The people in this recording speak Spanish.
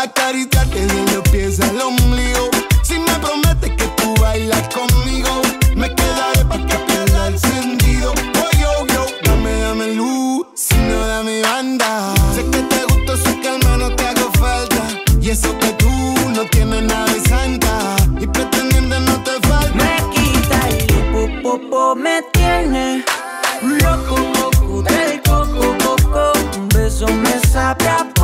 acariciarte de los pies al ombligo. Si me prometes que tú bailas conmigo, me quedaré pa' que pierda el sentido. Oh, yo, dame luz, si no dame banda. Sé que te gusto, sé que al menos te hago falta. Y eso que tú no tienes nada de santa, y pretendiente no te falta. Me quita el hipopopo, me tiene loco, coco, del coco, coco. Un beso me sabe a